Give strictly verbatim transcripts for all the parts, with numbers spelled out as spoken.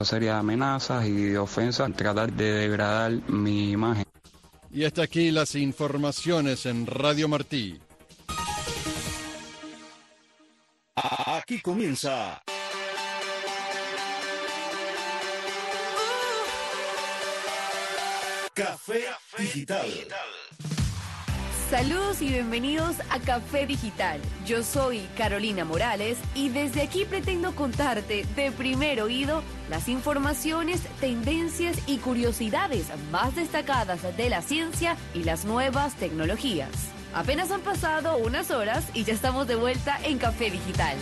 Sería amenazas y ofensas, tratar de degradar mi imagen. Y hasta aquí las informaciones en Radio Martí. Aquí comienza Café Digital. Saludos y bienvenidos a Café Digital. Yo soy Carolina Morales y desde aquí pretendo contarte de primer oído las informaciones, tendencias y curiosidades más destacadas de la ciencia y las nuevas tecnologías. Apenas han pasado unas horas y ya estamos de vuelta en Café Digital.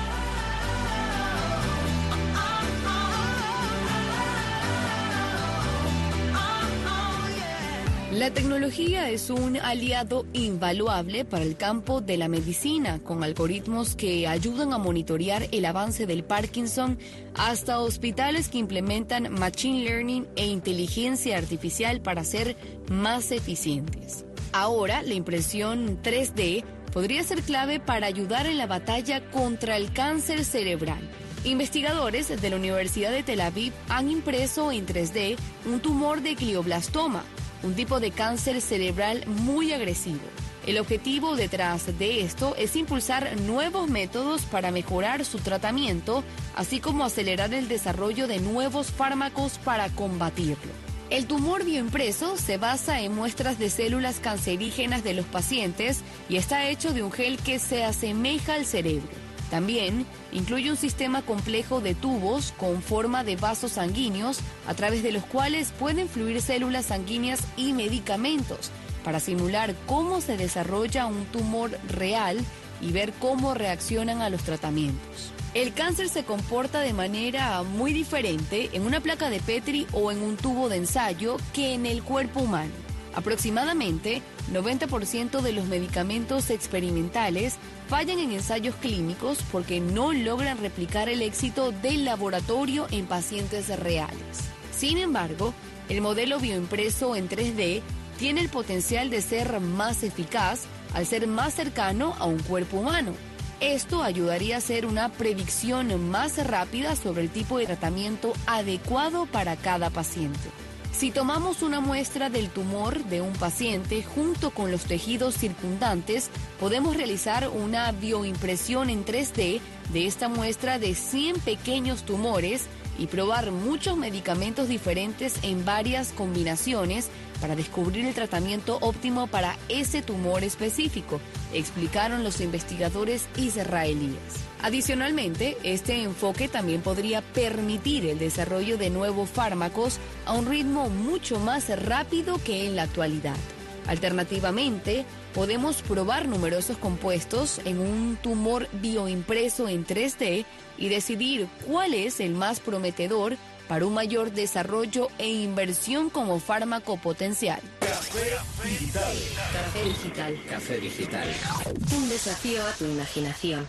La tecnología es un aliado invaluable para el campo de la medicina, con algoritmos que ayudan a monitorear el avance del Parkinson, hasta hospitales que implementan machine learning e inteligencia artificial para ser más eficientes. Ahora, la impresión tres D podría ser clave para ayudar en la batalla contra el cáncer cerebral. Investigadores de la Universidad de Tel Aviv han impreso en tres D un tumor de glioblastoma, un tipo de cáncer cerebral muy agresivo. El objetivo detrás de esto es impulsar nuevos métodos para mejorar su tratamiento, así como acelerar el desarrollo de nuevos fármacos para combatirlo. El tumor bioimpreso se basa en muestras de células cancerígenas de los pacientes y está hecho de un gel que se asemeja al cerebro. También incluye un sistema complejo de tubos con forma de vasos sanguíneos a través de los cuales pueden fluir células sanguíneas y medicamentos para simular cómo se desarrolla un tumor real y ver cómo reaccionan a los tratamientos. El cáncer se comporta de manera muy diferente en una placa de Petri o en un tubo de ensayo que en el cuerpo humano. Aproximadamente noventa por ciento de los medicamentos experimentales fallan en ensayos clínicos porque no logran replicar el éxito del laboratorio en pacientes reales. Sin embargo, el modelo bioimpreso en tres D tiene el potencial de ser más eficaz al ser más cercano a un cuerpo humano. Esto ayudaría a hacer una predicción más rápida sobre el tipo de tratamiento adecuado para cada paciente. Si tomamos una muestra del tumor de un paciente junto con los tejidos circundantes, podemos realizar una bioimpresión en tres D de esta muestra de cien pequeños tumores y probar muchos medicamentos diferentes en varias combinaciones para descubrir el tratamiento óptimo para ese tumor específico, explicaron los investigadores israelíes. Adicionalmente, este enfoque también podría permitir el desarrollo de nuevos fármacos a un ritmo mucho más rápido que en la actualidad. Alternativamente, podemos probar numerosos compuestos en un tumor bioimpreso en tres D y decidir cuál es el más prometedor para un mayor desarrollo e inversión como fármaco potencial. Café Digital. Café Digital. Café Digital. Un desafío a tu imaginación.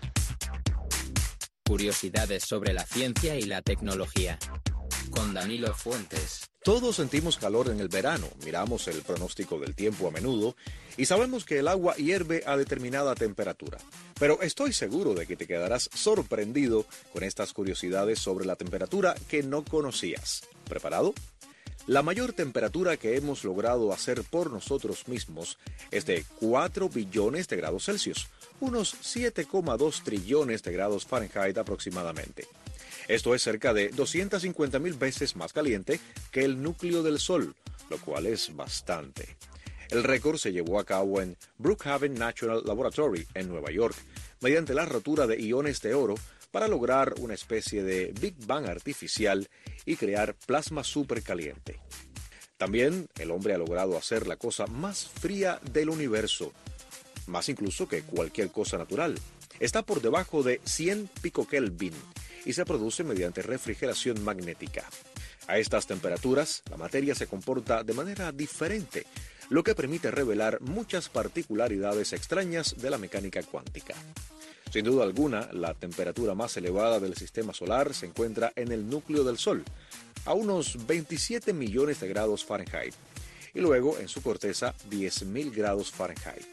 Curiosidades sobre la ciencia y la tecnología. Con Danilo Fuentes. Todos sentimos calor en el verano, miramos el pronóstico del tiempo a menudo y sabemos que el agua hierve a determinada temperatura. Pero estoy seguro de que te quedarás sorprendido con estas curiosidades sobre la temperatura que no conocías. ¿Preparado? La mayor temperatura que hemos logrado hacer por nosotros mismos es de cuatro billones de grados Celsius, unos siete coma dos trillones de grados Fahrenheit aproximadamente. Esto es cerca de doscientas cincuenta mil veces más caliente que el núcleo del Sol, lo cual es bastante. El récord se llevó a cabo en Brookhaven National Laboratory, en Nueva York, mediante la rotura de iones de oro para lograr una especie de Big Bang artificial y crear plasma supercaliente. También el hombre ha logrado hacer la cosa más fría del universo, más incluso que cualquier cosa natural. Está por debajo de cien picokelvin y se produce mediante refrigeración magnética. A estas temperaturas, la materia se comporta de manera diferente, lo que permite revelar muchas particularidades extrañas de la mecánica cuántica. Sin duda alguna, la temperatura más elevada del sistema solar se encuentra en el núcleo del Sol, a unos veintisiete millones de grados Fahrenheit, y luego en su corteza diez mil grados Fahrenheit.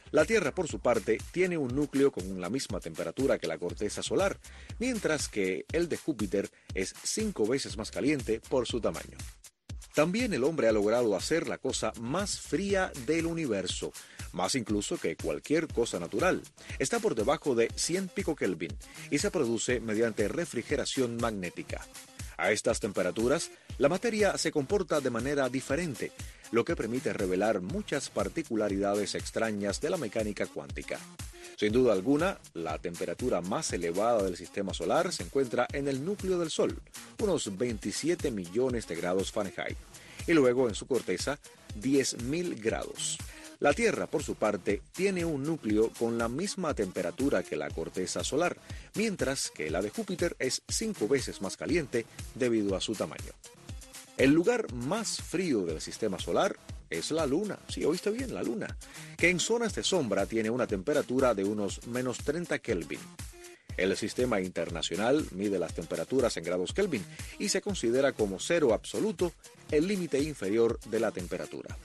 La Tierra, por su parte, tiene un núcleo con la misma temperatura que la corteza solar, mientras que el de Júpiter es cinco veces más caliente por su tamaño. También el hombre ha logrado hacer la cosa más fría del universo, más incluso que cualquier cosa natural. Está por debajo de cien pico Kelvin y se produce mediante refrigeración magnética. A estas temperaturas, la materia se comporta de manera diferente, lo que permite revelar muchas particularidades extrañas de la mecánica cuántica. Sin duda alguna, la temperatura más elevada del sistema solar se encuentra en el núcleo del Sol, unos veintisiete millones de grados Fahrenheit, y luego en su corteza, diez mil grados. La Tierra, por su parte, tiene un núcleo con la misma temperatura que la corteza solar, mientras que la de Júpiter es cinco veces más caliente debido a su tamaño. El lugar más frío del sistema solar es la Luna, sí, oíste bien, la Luna, que en zonas de sombra tiene una temperatura de unos menos treinta Kelvin. El sistema internacional mide las temperaturas en grados Kelvin y se considera como cero absoluto el límite inferior de la temperatura.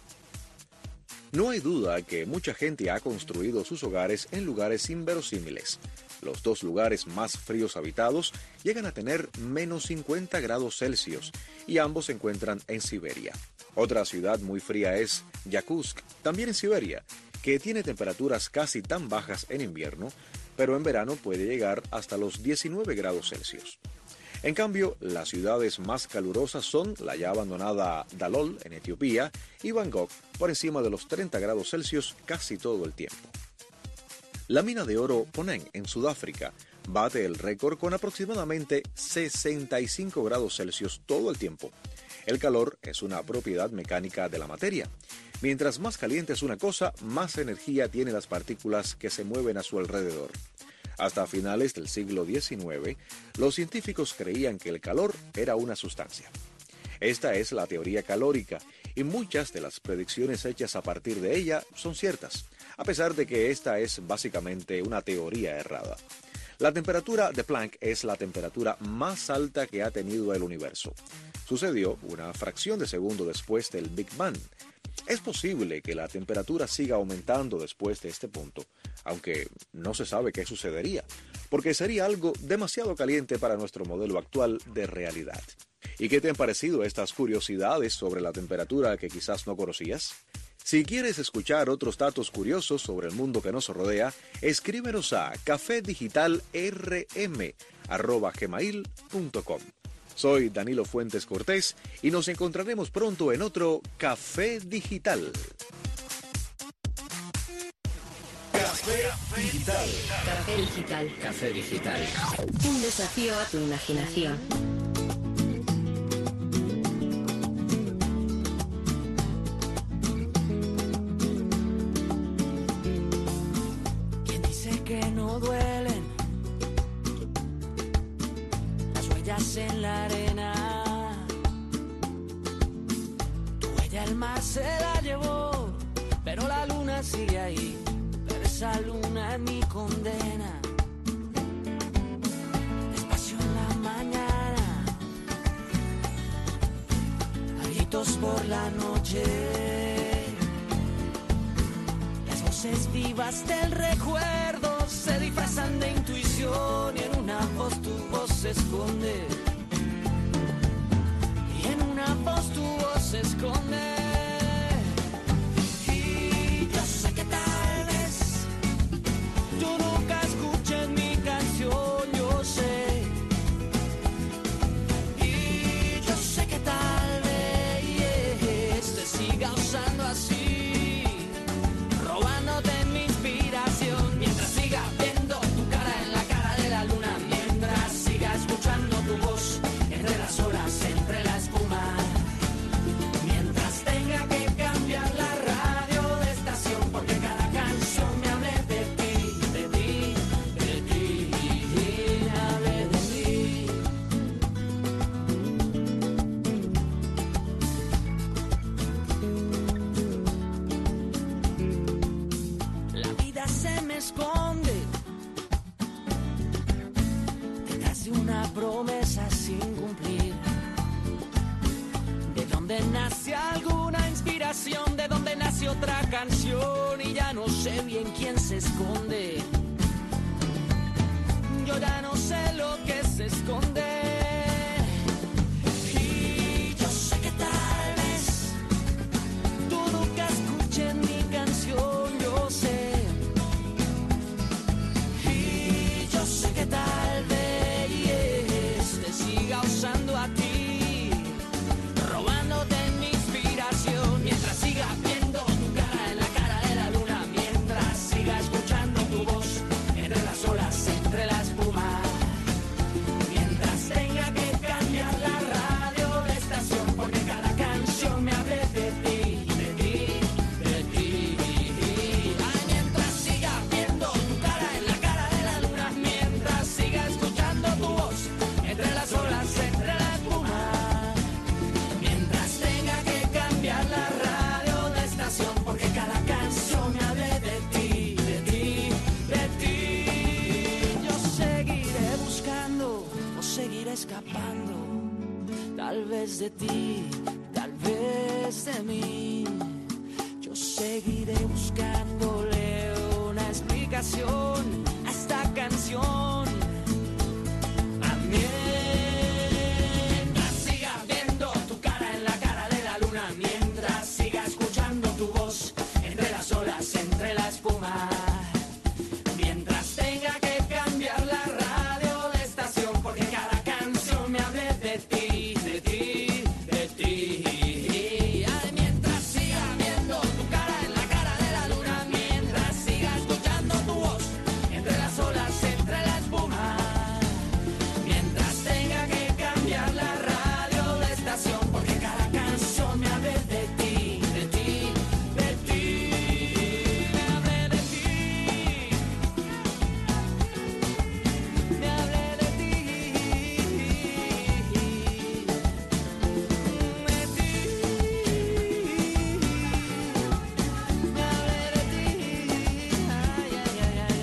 No hay duda que mucha gente ha construido sus hogares en lugares inverosímiles. Los dos lugares más fríos habitados llegan a tener menos cincuenta grados Celsius y ambos se encuentran en Siberia. Otra ciudad muy fría es Yakutsk, también en Siberia, que tiene temperaturas casi tan bajas en invierno, pero en verano puede llegar hasta los diecinueve grados Celsius. En cambio, las ciudades más calurosas son la ya abandonada Dalol en Etiopía y Bangkok, por encima de los treinta grados Celsius casi todo el tiempo. La mina de oro Poneng en Sudáfrica bate el récord con aproximadamente sesenta y cinco grados Celsius todo el tiempo. El calor es una propiedad mecánica de la materia. Mientras más caliente es una cosa, más energía tienen las partículas que se mueven a su alrededor. Hasta finales del siglo diecinueve, los científicos creían que el calor era una sustancia. Esta es la teoría calórica, y muchas de las predicciones hechas a partir de ella son ciertas, a pesar de que esta es básicamente una teoría errada. La temperatura de Planck es la temperatura más alta que ha tenido el universo. Sucedió una fracción de segundo después del Big Bang. Es posible que la temperatura siga aumentando después de este punto, aunque no se sabe qué sucedería, porque sería algo demasiado caliente para nuestro modelo actual de realidad. ¿Y qué te han parecido estas curiosidades sobre la temperatura que quizás no conocías? Si quieres escuchar otros datos curiosos sobre el mundo que nos rodea, escríbenos a café digital r m arroba gmail punto com. Soy Danilo Fuentes Cortés y nos encontraremos pronto en otro Café Digital. Café Digital. Café Digital. Café Digital. Un desafío a tu imaginación. ¿Quién dice que no duelen las huellas en la arena? Tu huella el mar se la llevó, pero la luna sigue ahí. Pero esa luna es mi condena. Despacio en la mañana, a gritos por la noche. Las voces vivas del recuerdo se disfrazan de intuición y en una voz tu voz se esconde. Y en una voz tu voz se esconde. Y yo sé que tal vez tú nunca escuches mi canción, yo sé. Y yo sé que tal vez te siga usando así, robándote mi inspiración, mientras siga viendo tu cara en la cara de la luna, mientras siga escuchando tu voz entre las olas, entre la espuma, mientras tenga que cambiar la radio de estación, porque cada canción me hable de ti, de ti, de ti, me hable de ti. La vida se me esconde detrás de una promesa sin cumplir. ¿De dónde nace alguna inspiración? ¿De dónde nace nace otra canción y ya no sé bien quién se esconde. Yo ya no sé lo que se esconde. Y yo sé que tal vez tú nunca escuches mi canción, yo sé. Y yo sé que tal vez te siga usando a ti, robándote mi inspiración, mientras siga viendo tu cara en la cara de la luna, mientras siga escuchando tu voz entre las olas, entre la espuma, mientras tenga que cambiar la radio de estación, porque cada canción me hable de ti, de ti, de ti. Ay, mientras siga viendo tu cara en la cara de la luna, mientras siga escuchando tu voz entre las olas, entre la espuma, mientras tenga que cambiar la radio de estación, porque cada canción me hable de ti, de ti, de ti. Yo seguiré buscando o seguiré escapando, tal vez de ti, tal vez de mí. Yo seguiré buscándole una explicación a esta canción. Mientras siga viendo tu cara en la cara de la luna, mientras siga escuchando tu voz entre las olas, entre la espuma, mientras tenga que cambiar la radio de estación, porque cada canción me hable de ti, de ti, de ti. Ay, mientras siga viendo tu cara en la cara de la luna, mientras siga escuchando tu voz entre las olas, entre la espuma, mientras tenga que cambiar la radio de estación, porque cada canción me hable de ti, de ti, de ti, me hable de ti, me hable de ti, de ti, me hable de ti, ay, ay, ay, ay,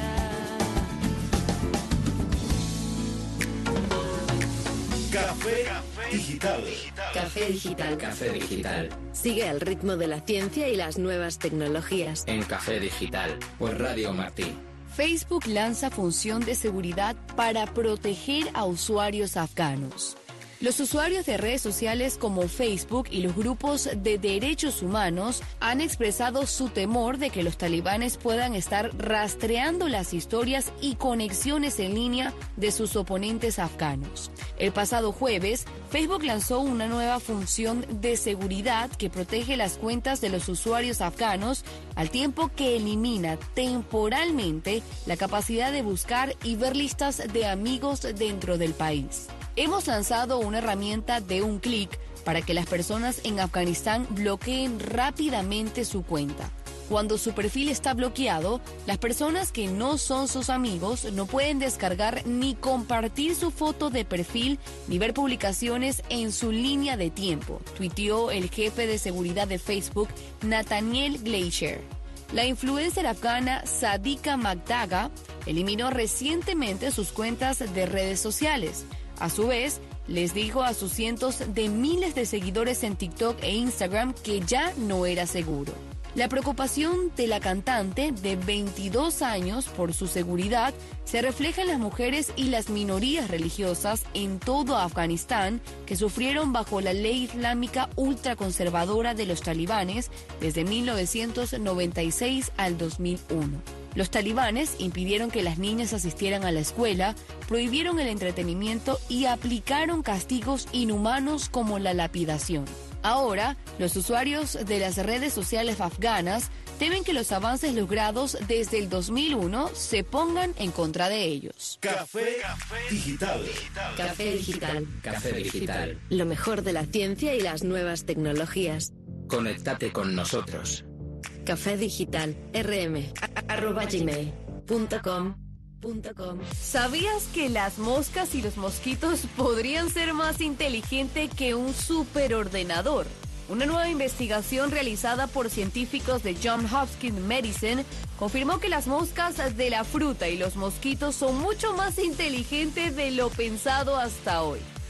ay. Café Digital. Café Digital. Café Digital. Sigue el ritmo de la ciencia y las nuevas tecnologías. En Café Digital. Por Radio Martí. Facebook lanza función de seguridad para proteger a usuarios afganos. Los usuarios de redes sociales como Facebook y los grupos de derechos humanos han expresado su temor de que los talibanes puedan estar rastreando las historias y conexiones en línea de sus oponentes afganos. El pasado jueves, Facebook lanzó una nueva función de seguridad que protege las cuentas de los usuarios afganos, al tiempo que elimina temporalmente la capacidad de buscar y ver listas de amigos dentro del país. Hemos lanzado una herramienta de un clic para que las personas en Afganistán bloqueen rápidamente su cuenta. Cuando su perfil está bloqueado, las personas que no son sus amigos no pueden descargar ni compartir su foto de perfil ni ver publicaciones en su línea de tiempo, tuiteó el jefe de seguridad de Facebook, Nathaniel Gleicher. La influencer afgana Sadika Magdaga eliminó recientemente sus cuentas de redes sociales. A su vez, les dijo a sus cientos de miles de seguidores en TikTok e Instagram que ya no era seguro. La preocupación de la cantante de veintidós años por su seguridad se refleja en las mujeres y las minorías religiosas en todo Afganistán que sufrieron bajo la ley islámica ultraconservadora de los talibanes desde mil novecientos noventa y seis al dos mil uno. Los talibanes impidieron que las niñas asistieran a la escuela, prohibieron el entretenimiento y aplicaron castigos inhumanos como la lapidación. Ahora, los usuarios de las redes sociales afganas temen que los avances logrados desde el dos mil uno se pongan en contra de ellos. Café Digital. Café Digital. Café Digital. Lo mejor de la ciencia y las nuevas tecnologías. Conéctate con nosotros. Café Digital. rm arroba gmail punto com punto com. ¿Sabías que las moscas y los mosquitos podrían ser más inteligentes que un superordenador? Una nueva investigación realizada por científicos de Johns Hopkins Medicine confirmó que las moscas de la fruta y los mosquitos son mucho más inteligentes de lo pensado hasta hoy.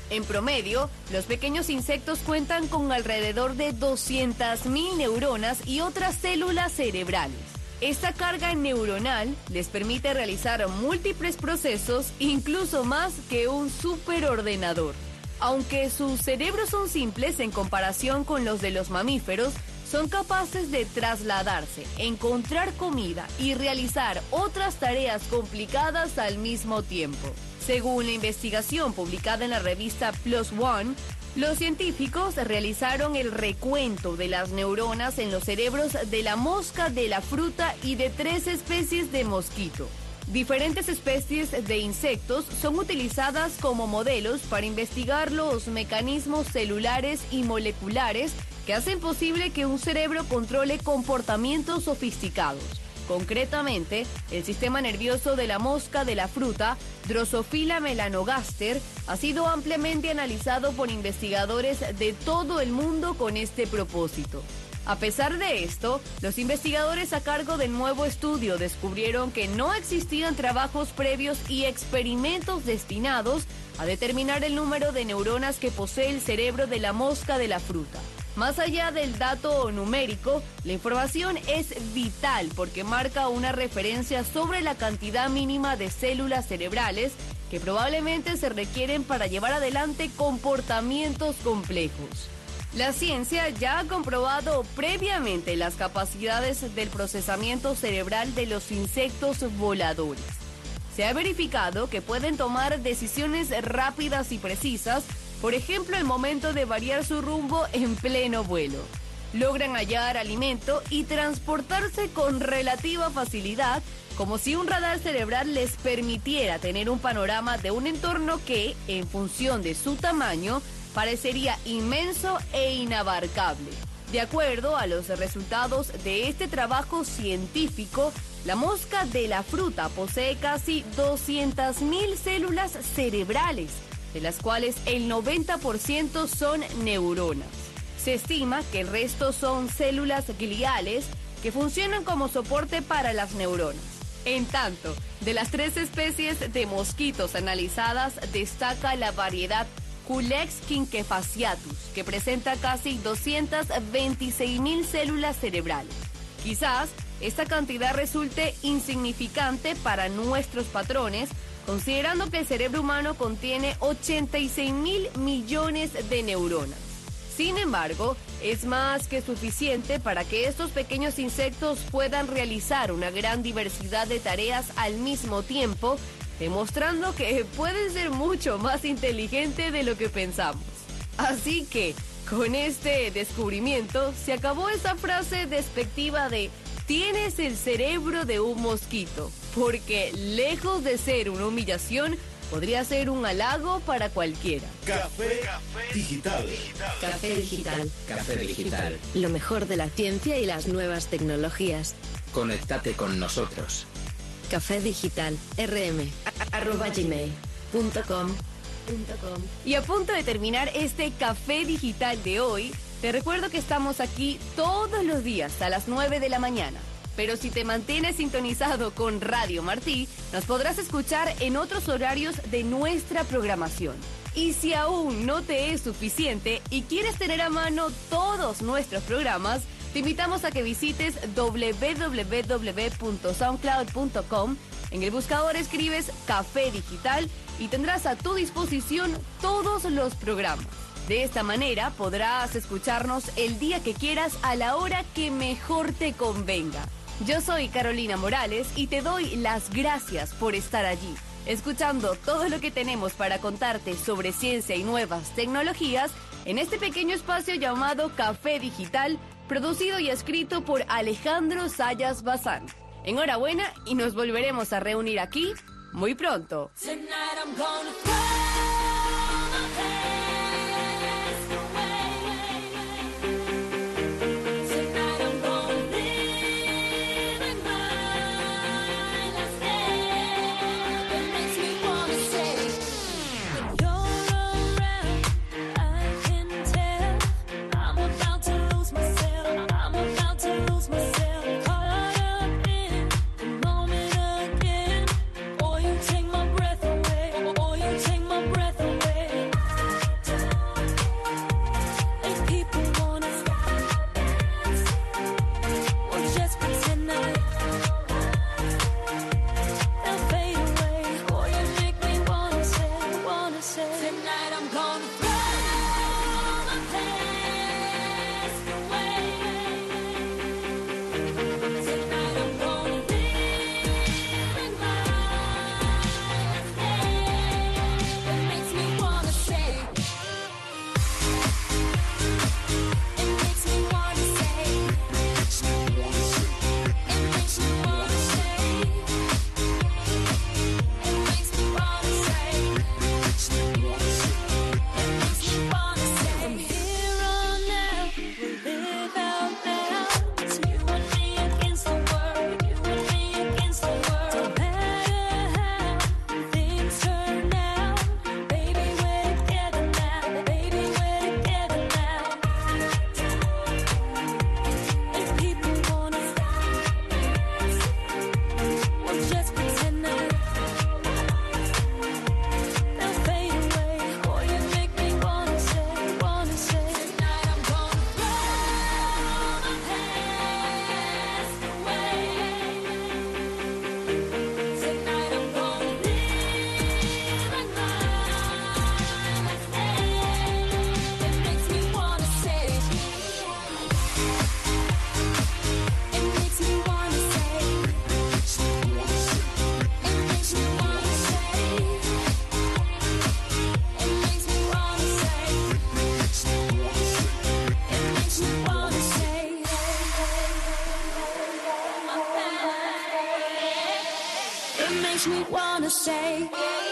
En promedio, los pequeños insectos cuentan con alrededor de doscientas mil neuronas y otras células cerebrales. Esta carga neuronal les permite realizar múltiples procesos, incluso más que un superordenador. Aunque sus cerebros son simples en comparación con los de los mamíferos, son capaces de trasladarse, encontrar comida y realizar otras tareas complicadas al mismo tiempo. Según la investigación publicada en la revista PLOS ONE, los científicos realizaron el recuento de las neuronas en los cerebros de la mosca de la fruta y de tres especies de mosquito. Diferentes especies de insectos son utilizadas como modelos para investigar los mecanismos celulares y moleculares que hacen posible que un cerebro controle comportamientos sofisticados. Concretamente, el sistema nervioso de la mosca de la fruta, Drosophila melanogaster, ha sido ampliamente analizado por investigadores de todo el mundo con este propósito. A pesar de esto, los investigadores a cargo del nuevo estudio descubrieron que no existían trabajos previos y experimentos destinados a determinar el número de neuronas que posee el cerebro de la mosca de la fruta. Más allá del dato numérico, la información es vital porque marca una referencia sobre la cantidad mínima de células cerebrales que probablemente se requieren para llevar adelante comportamientos complejos. La ciencia ya ha comprobado previamente las capacidades del procesamiento cerebral de los insectos voladores. Se ha verificado que pueden tomar decisiones rápidas y precisas, por ejemplo, el momento de variar su rumbo en pleno vuelo. Logran hallar alimento y transportarse con relativa facilidad, como si un radar cerebral les permitiera tener un panorama de un entorno que, en función de su tamaño, parecería inmenso e inabarcable. De acuerdo a los resultados de este trabajo científico, la mosca de la fruta posee casi doscientas mil células cerebrales, de las cuales el noventa por ciento son neuronas. Se estima que el resto son células gliales que funcionan como soporte para las neuronas. En tanto, de las tres especies de mosquitos analizadas, destaca la variedad Culex quinquefasciatus, que presenta casi doscientas veintiséis mil células cerebrales. Quizás esta cantidad resulte insignificante para nuestros patrones, considerando que el cerebro humano contiene ochenta y seis mil millones de neuronas. Sin embargo, es más que suficiente para que estos pequeños insectos puedan realizar una gran diversidad de tareas al mismo tiempo, demostrando que pueden ser mucho más inteligentes de lo que pensamos. Así que, con este descubrimiento, se acabó esa frase despectiva de «tienes el cerebro de un mosquito», porque lejos de ser una humillación, podría ser un halago para cualquiera. Café Digital. Café Digital. Café Digital. Lo mejor de la ciencia y las nuevas tecnologías. Conéctate con nosotros. Café Digital, rm, arroba gmail punto com. Y a punto de terminar este Café Digital de hoy, te recuerdo que estamos aquí todos los días a las nueve de la mañana. Pero si te mantienes sintonizado con Radio Martí, nos podrás escuchar en otros horarios de nuestra programación. Y si aún no te es suficiente y quieres tener a mano todos nuestros programas, te invitamos a que visites doble u doble u doble u punto soundcloud punto com. En el buscador escribes Café Digital y tendrás a tu disposición todos los programas. De esta manera podrás escucharnos el día que quieras a la hora que mejor te convenga. Yo soy Carolina Morales y te doy las gracias por estar allí, escuchando todo lo que tenemos para contarte sobre ciencia y nuevas tecnologías en este pequeño espacio llamado Café Digital, producido y escrito por Alejandro Sayas Bazán. Enhorabuena y nos volveremos a reunir aquí muy pronto. Take my breath away, or you take my breath makes me wanna say.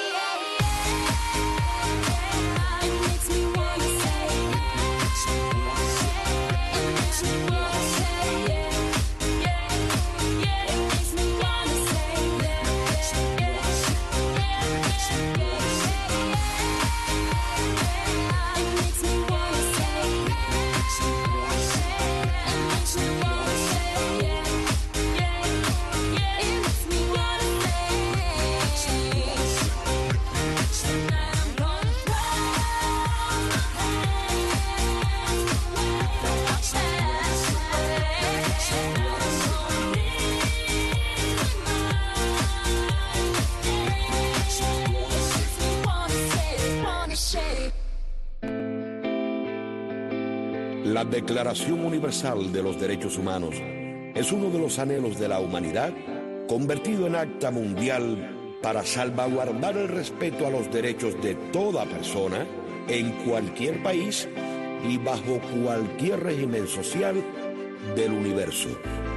La Declaración Universal de los Derechos Humanos es uno de los anhelos de la humanidad convertido en acta mundial para salvaguardar el respeto a los derechos de toda persona en cualquier país y bajo cualquier régimen social del universo.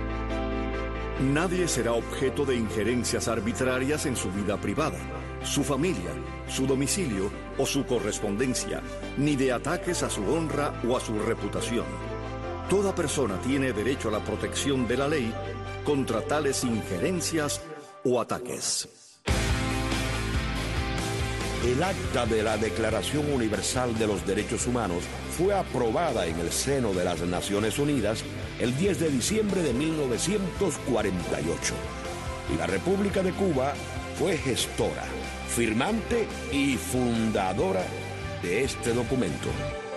Nadie será objeto de injerencias arbitrarias en su vida privada, su familia, su domicilio o su correspondencia, ni de ataques a su honra o a su reputación. Toda persona tiene derecho a la protección de la ley contra tales injerencias o ataques. El acta de la Declaración Universal de los Derechos Humanos fue aprobada en el seno de las Naciones Unidas el diez de diciembre de mil novecientos cuarenta y ocho. Y la República de Cuba fue gestora, firmante y fundadora de este documento.